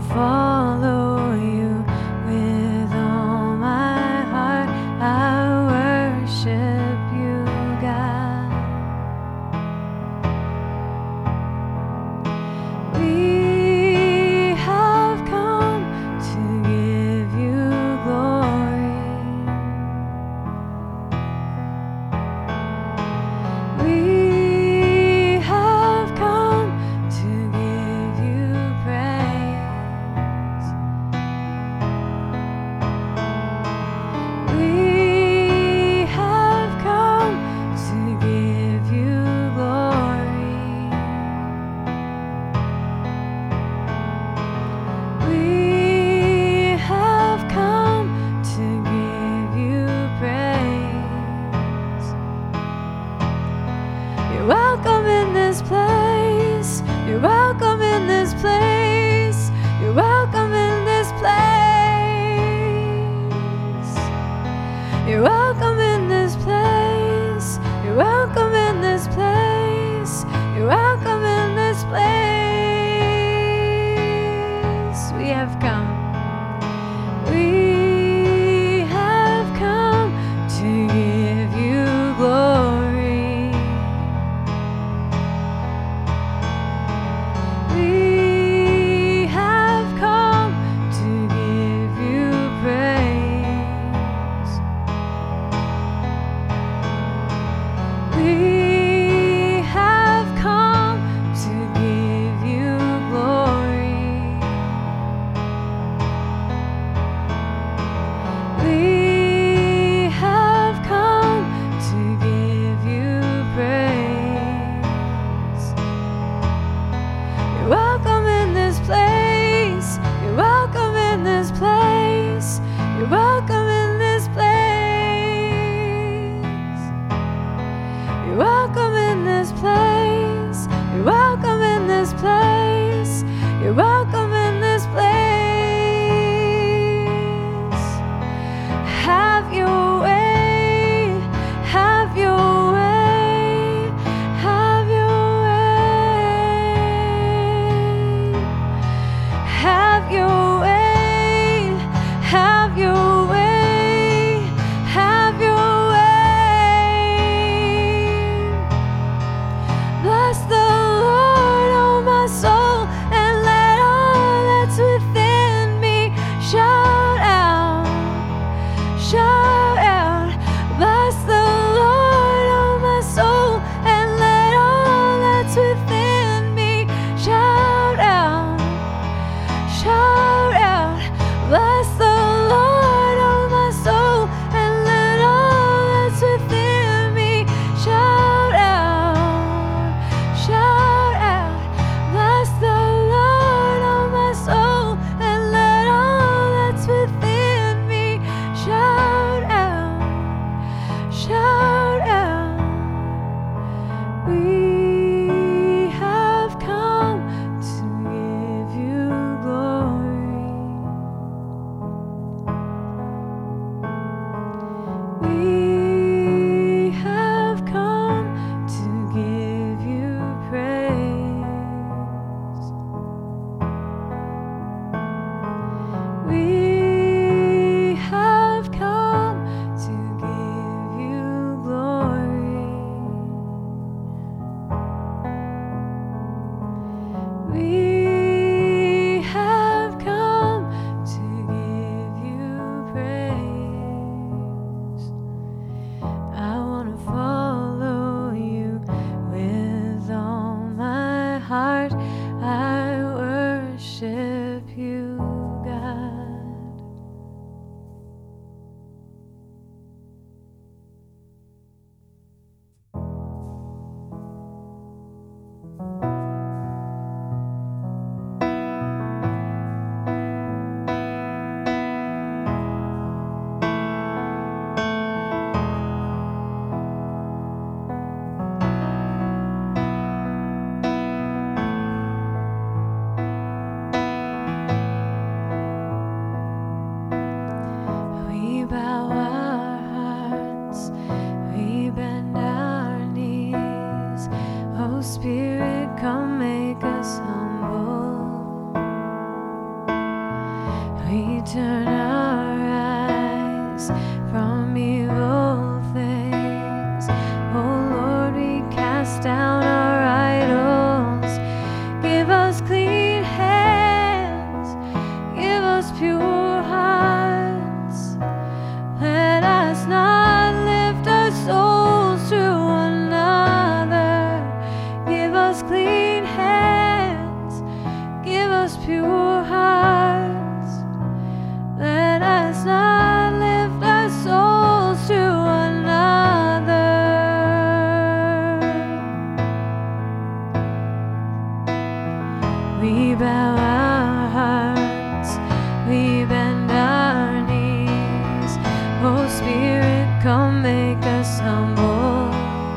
follow you with all my heart. I worship you, God. We have come to give you glory. We have come to give you praise. We have come to give you glory. We have come to give you praise. You're welcome in this place. You're welcome in this place. You're welcome in this place. You're welcome in this place. You're welcome in this place. You're welcome in this place. We have come. We have come to give you glory. We have come to give you praise. We have come to give you glory. We have come to give you praise. You're welcome in this place. You're welcome in this place. You're welcome in this place. You're welcome in this place. You're welcome in this place. You're welcome in this place. Have your way. Have your way. Have your way. turn our eyes from evil things. Oh Lord, we cast down our idols. Give us clean hands, give us pure hearts. Let us not lift our souls to another. Give us clean hands, give us pure hearts. Let us not lift our souls to another. We bow our hearts, we bend our knees. Oh Spirit, come make us humble.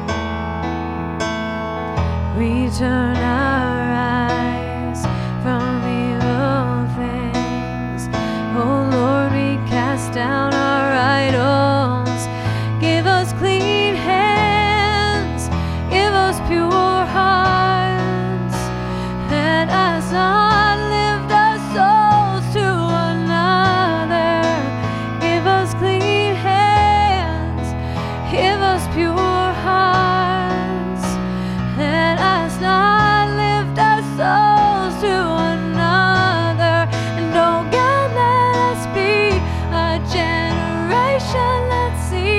We turn our eyes from evil things. Oh Lord, we cast down our idols. Give us clean hands, give us pure hearts. Let us not lift our souls to another. Give us clean hands, give us pure hearts. Let us not lift our souls to another. And oh God, let us be a generation that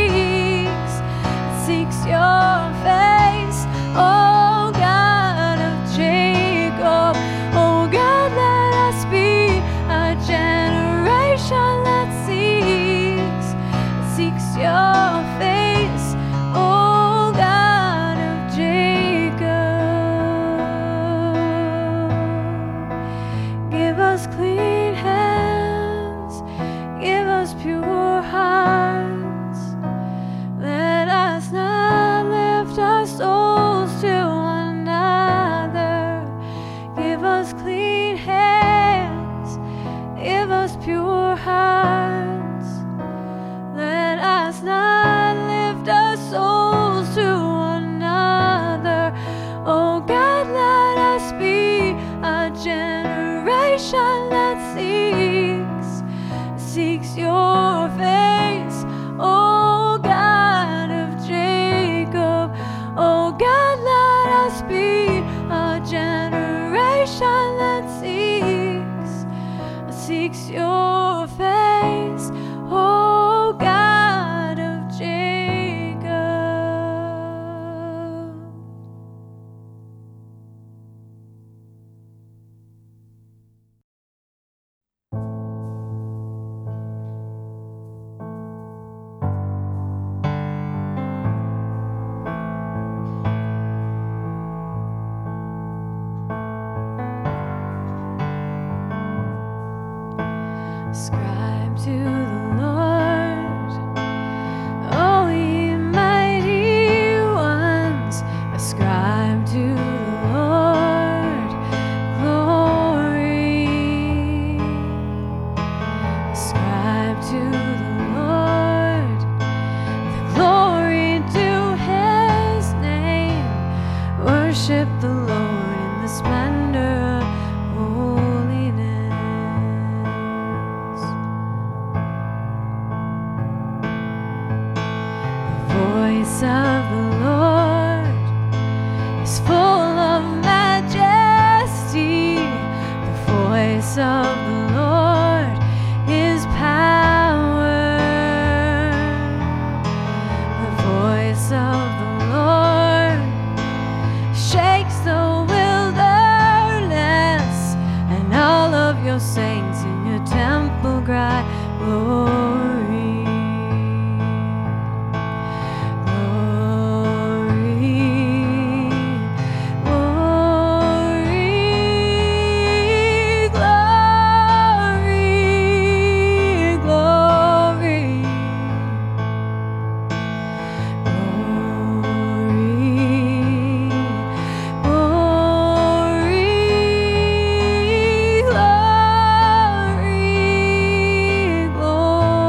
seeks your face. Oh God of Jacob, oh God, let us be a generation that seeks your face. Oh God of Jacob, give us clean hands, give us pure hearts. Let us not lift our souls to another. Give us clean hands, give us pure hearts. Let us not lift our souls to another. Oh God, let us be a generation that seeks your face. Oh God of Jacob, oh God, let us be a generation that seeks your face. Oh God of Jacob. Ascribe to the Lord, oh ye mighty ones. Ascribe to the Lord glory. Ascribe to the Lord the glory due his name. Worship the Lord in the splendor of holiness. The voice of the Lord is full of majesty. The voice of the Lord is power. The voice of the Lord shakes the wilderness, and all of your saints in your temple cry, glory. Glory, glory, glory.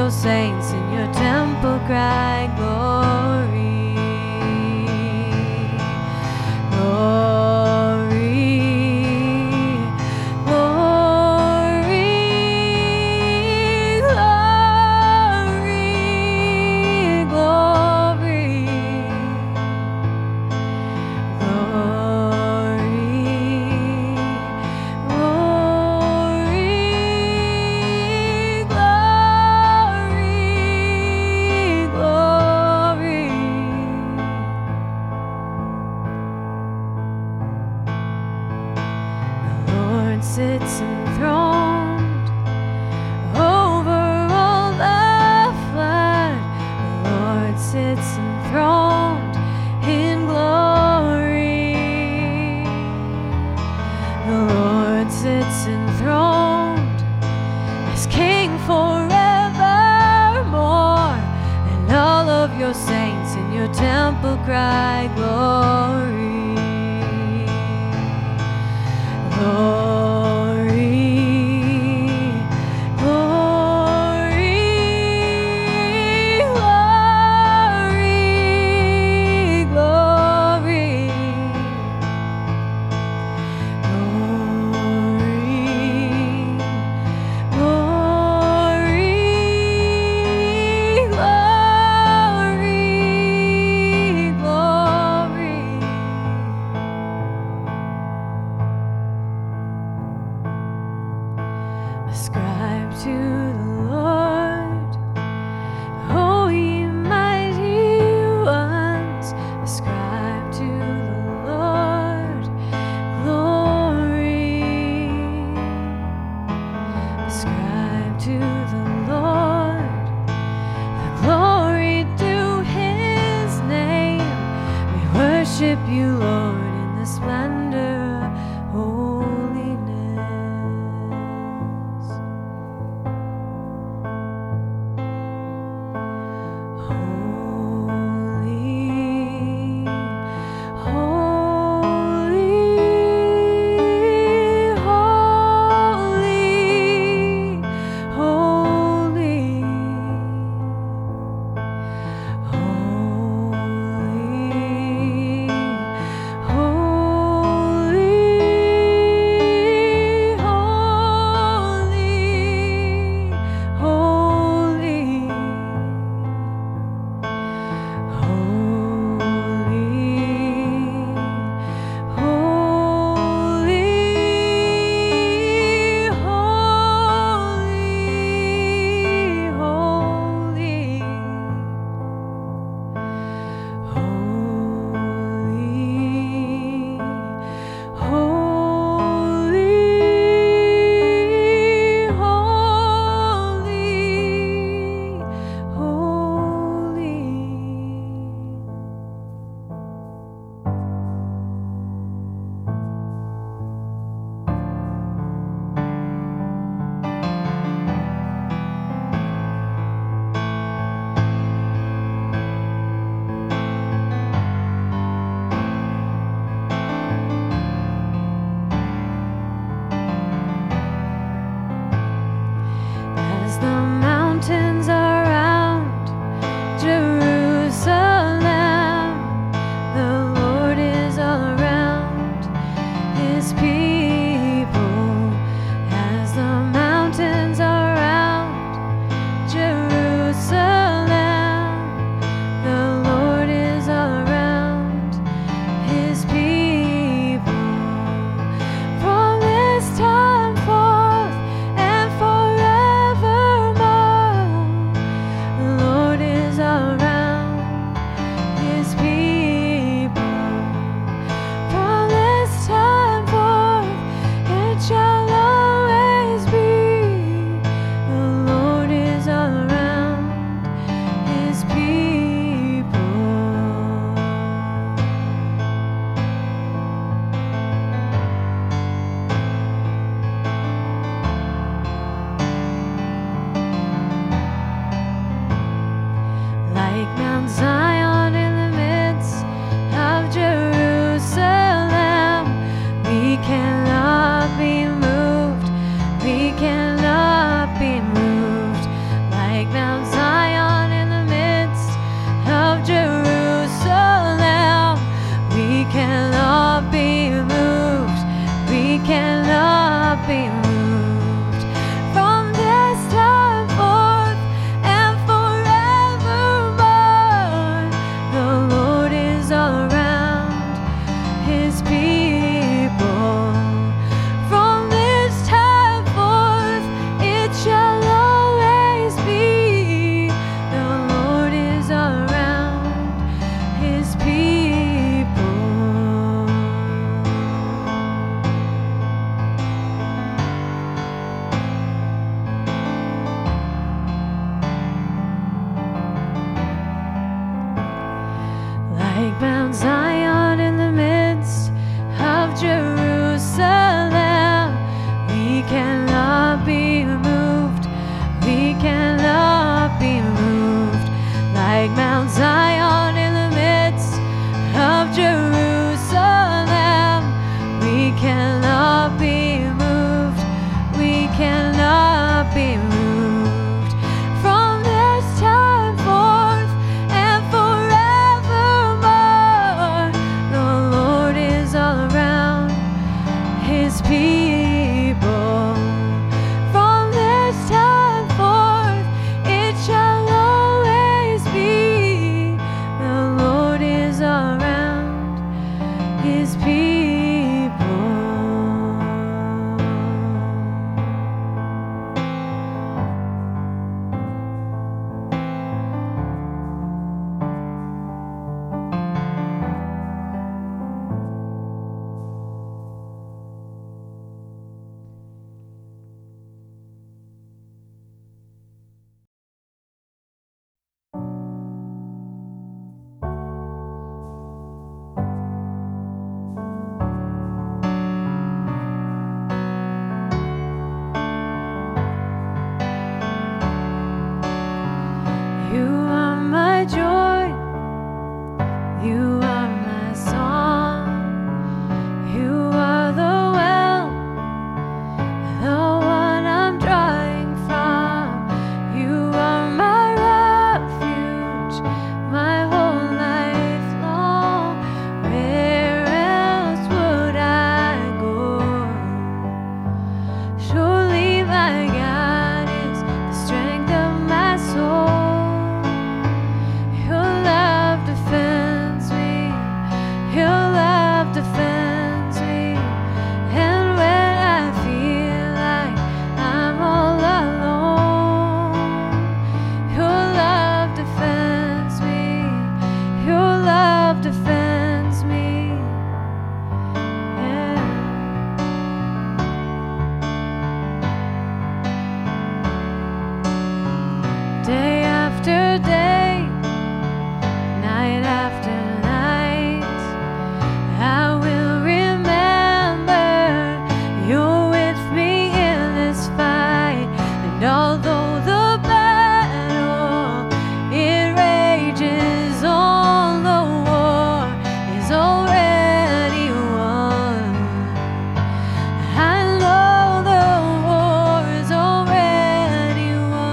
your saints in your temple cry glory. Sits enthroned over all the flood. The Lord sits enthroned in glory. The Lord sits enthroned as King forevermore, and all of your saints in your temple cry glory. Lord, ascribe to the Lord, oh ye mighty ones, ascribe to the Lord glory. Ascribe to the Lord the glory due his name. We worship you, Lord, in the splendor of holiness. Surely my God is the strength of my soul. Your love defends me. Your love defends me. And when I feel like I'm all alone, your love defends me. Your love defends me. Yeah. Day after day, night after night, I will remember you're with me in this fight. And although the battle it rages on, the war is already won. I know the war is already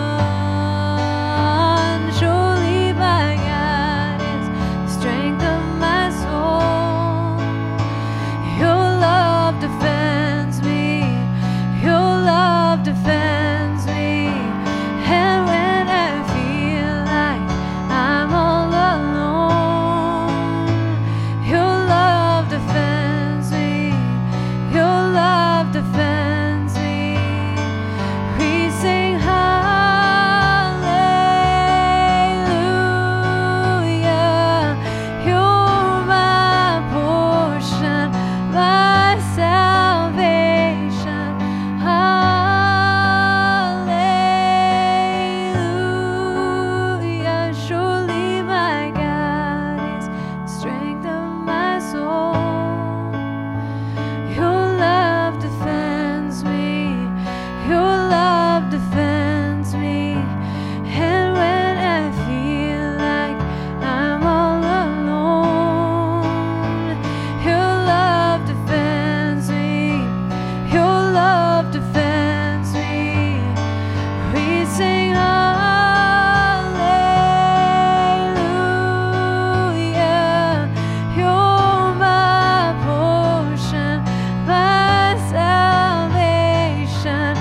won. Surely my God is the strength of my soul. Your love defends me. Your love defends me. And when I feel like I'm all alone, your love defends me. Your love defends me. We sing hallelujah. You're my portion, my salvation. Hallelujah. Surely my God is the strength of my soul. Your love defends me. Your love defends me. And when I feel like I'm all alone, your love defends me. Your love defends me. We sing hallelujah. You're my portion, my salvation.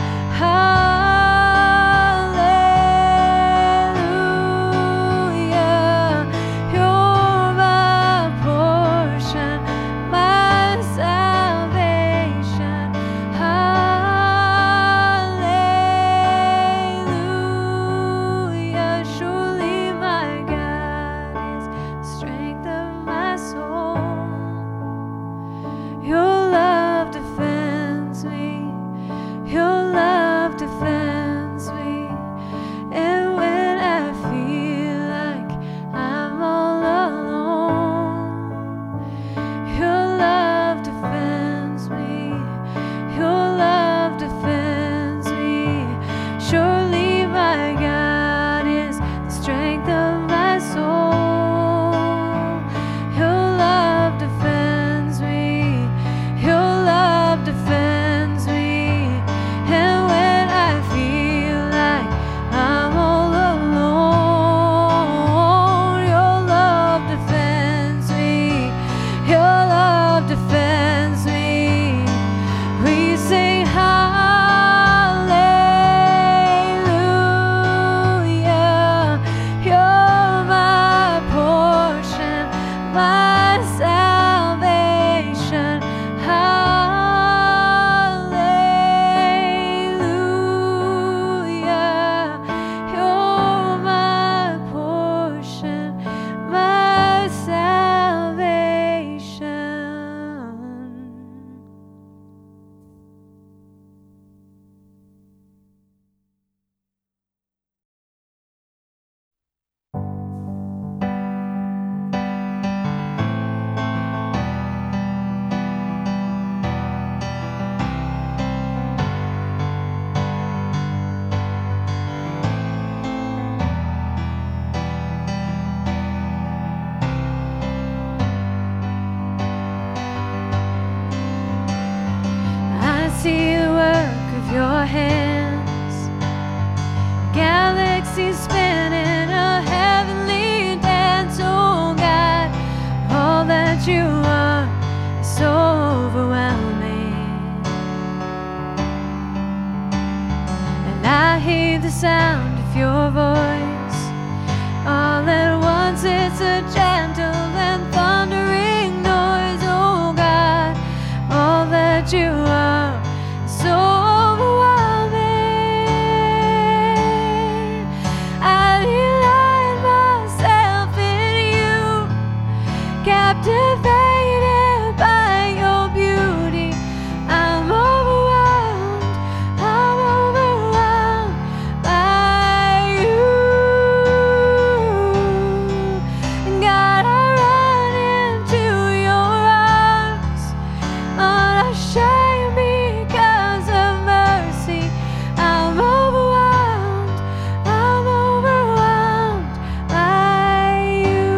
Hallelujah. You're my portion, my salvation. Hallelujah. Surely my God is the strength of my soul. Your love defends me. Your love defends me. And when I feel like I'm all alone, your love defends me. Your love defends me. Surely my God is the strength of my soul. Your love defends me. Your love defends me. And when I feel like I'm all alone, your love defends me. Your love defends me. We sing hallelujah. You're my portion, my salvation. Hallelujah. You're my portion, my salvation. I see the work of your hands, galaxies spinning a heavenly dance. Oh God, all that you are is so overwhelming. hear the sound of your voice. All at once it's a gentle and thundering noise. Oh God, all that you are is so overwhelming. I delight myself in you, captivated by your beauty. I'm overwhelmed by you. God, I run into your arms, unashamed because of mercy. I'm overwhelmed by you.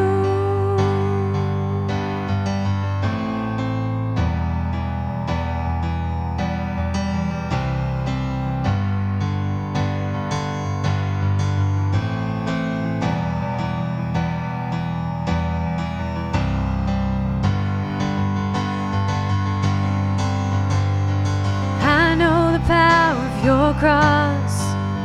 I know the power of your cross,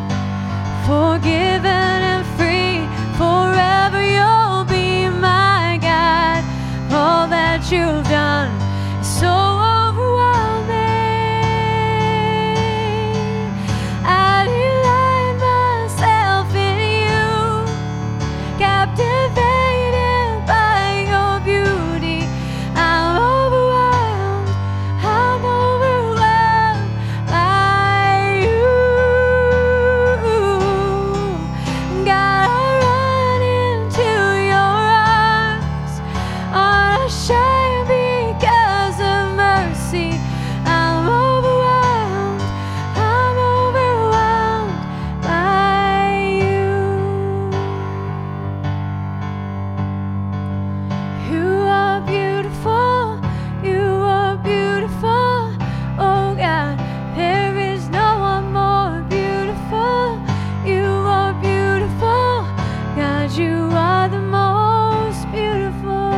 forgiven and free, forever you'll be my God. All that you've done is so overwhelming. I delight myself in you, captivated by your beauty. I'm overwhelmed by you. God, I run into your arms, unashamed because of mercy. I'm overwhelmed by you. You are beautiful, you are beautiful. Oh God, there is no one more beautiful. You are beautiful, God, you are the most beautiful.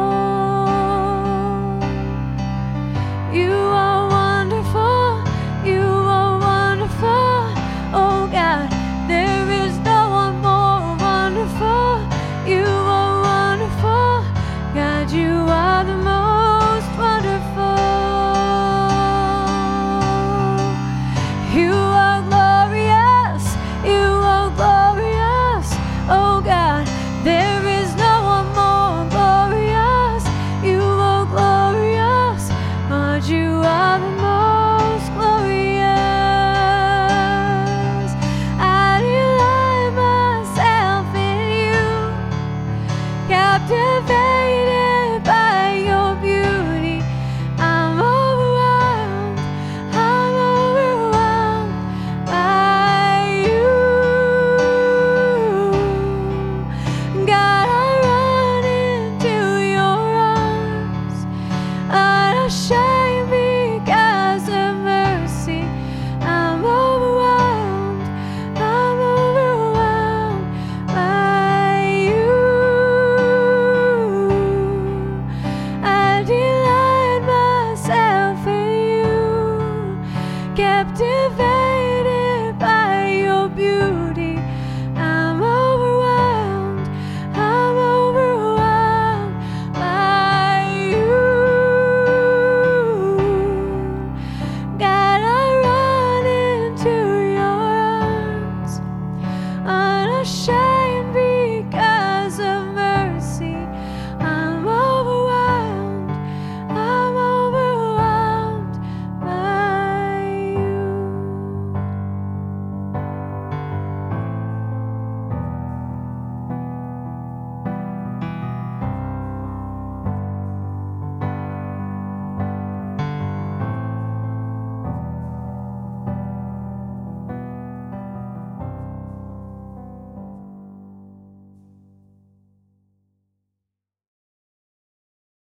You are wonderful, you are wonderful. Oh God, there is no one more wonderful. You are wonderful, God, you are the most wonderful. You are glorious, you are glorious. Oh God, there is no one more glorious. You are glorious, God, you are the most glorious. I delight myself in you, captivated by your beauty. I'm overwhelmed by you. God, I run into your arms, unashamed because of mercy. I'm overwhelmed by you. I delight myself in you, captivated by your beauty.